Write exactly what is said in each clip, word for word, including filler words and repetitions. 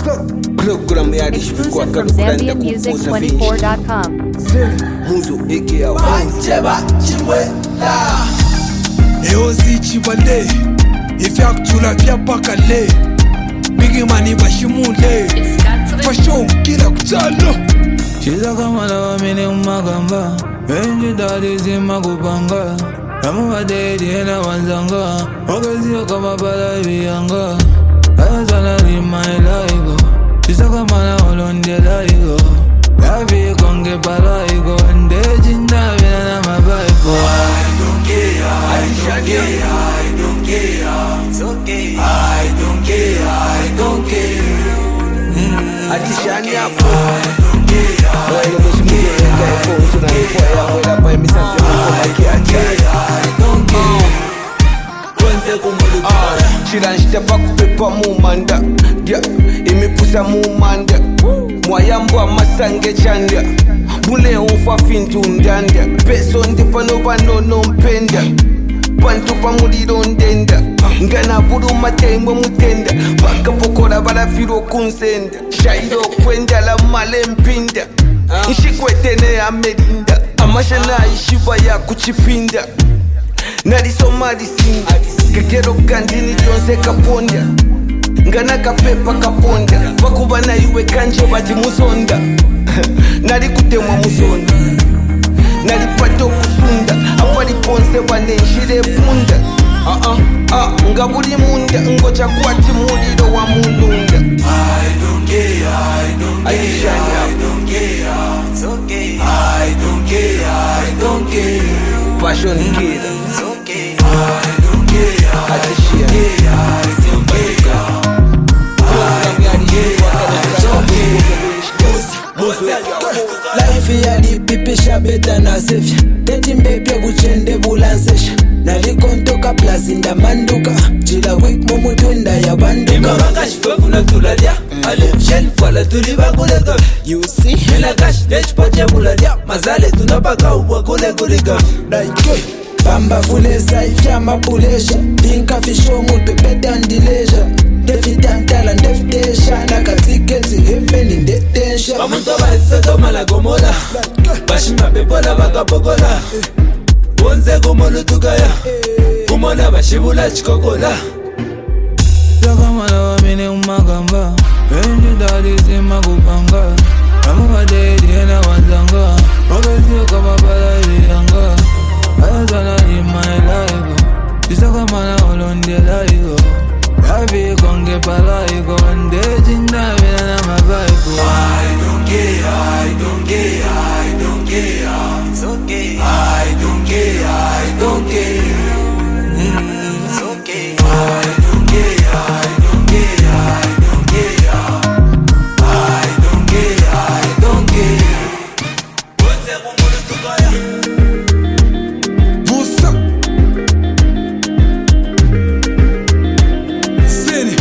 Exclusive from Zambian Music twenty-four dot com. Eozi chibale Ifya kutula pia pakale Bigi mani bashimule Fashion kila kutalo Shiza kamala wa mine umagamba Enji dadi zima kupanga Ramu wa dedi ena wanzanga Ogezi yo kama bala ibiyanga Ayazana li my laigo Shiza kamala olonde laigo Lavi konge bala igo Nde jinda vina na mabaigo I don't care, I don't care, I don't care It's okay I don't care, I don't care Atishani hapo I don't care, I don't Chilanshita pakupepa mumanda Imipusa mumanda Mwayambo amasange chanda Bule ufa fintu ndanda Peso ndipa nova nono mpenda Pantu pa muliro ndenda Ngana buru matembo mutenda Baka pokora barafiro kunsenda Shairo kwenda la male mpinda Nshikwetene amerinda Amashana ishiba ya kuchipinda Narisoma risinda Kekero kandini yonse kaponda Ngana kapepa kaponda Bakuba na iwe kanje bati musonda Nari kutemwa musonda Nari pato kusunda Apari ponse wane nshire punda Ah ah ah Ngaburi munda Ngocha kwati muliro wa mulunda I don't care, I don't care, I don't care It's okay I don't care, I don't care Passion killer It's okay I don't care, I don't care I don't care Life ya di pipisha beta na sefya Teti mbepya kuchende bulansesha Nali kontoka plazinda manduka Chila wik mumu twenda ya banduka Ima makashi kuna tulalia Alef shelf wala tuliba kule gafi You see Mila kashi nechpatia mulalia Mazale tunapaka uwa kule kule gafi Like Bamba fule saifya mapulesha Vinka fisho mutu beta ndileja Defi tantala ndeftesha Naka tiketi heaveni ndetesha Bamunto ba Sodoma la Gomora Bashima pepola bakapokola Bonze kumolu tukaya Kumona bashibula chikokola Yakamala wa mine umagamba Enji dadi zima kupanga Ramu wa dedi ena wanzanga Ogezi yo kama bala ibiyanga Ayazana li my laigo Isa kamala olonde laigo Lavi konge bala igo Nde jinda vina na mabaigo I don't care, I don't care, I don't care It's okay I don't care, I don't care mm, It's okay I don't care, I don't care, I don't care I don't care, I don't care Bonze kumulu tukaya Busa Seni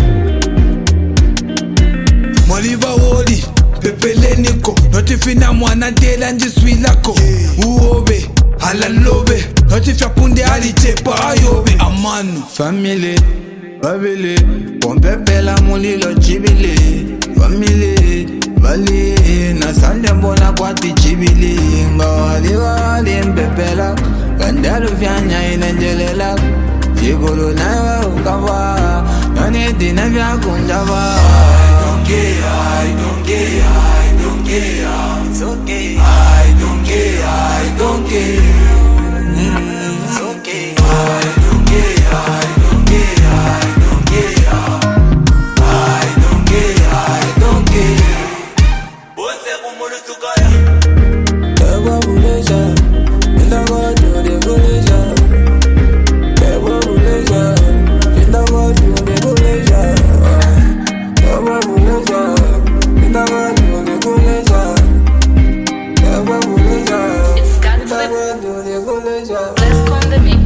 Mwaliba wodi Pepele niko Notifina mwana dela njiswi lako Uobe Halalobe Notifya punde alichepa ayobe Amanu Family, babili, pompepela mulilo chibili Family, bali, nasande mbona kwati chibili Ngawali wali mpepela, kandalu vyanya inenjelela Chigulu na ukawa, yoni dina vya kunjava I don't care, I don't care, I don't care It's okay I don't care, I don't care mm, It's okay I don't care, I don't care, I don't care I don't care, I don't care Bonze kumulu tukaya Ewa buleja Inda wadu de buleja Ewa buleja Inda wadu de buleja Ewa buleja Inda wadu de buleja Ewa buleja It's got Inda wadu de buleja Let's go on the mix.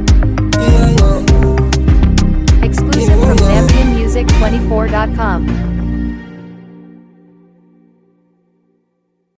Yeah, yeah. Yeah, yeah. Exclusive from Zambian Music twenty-four dot com.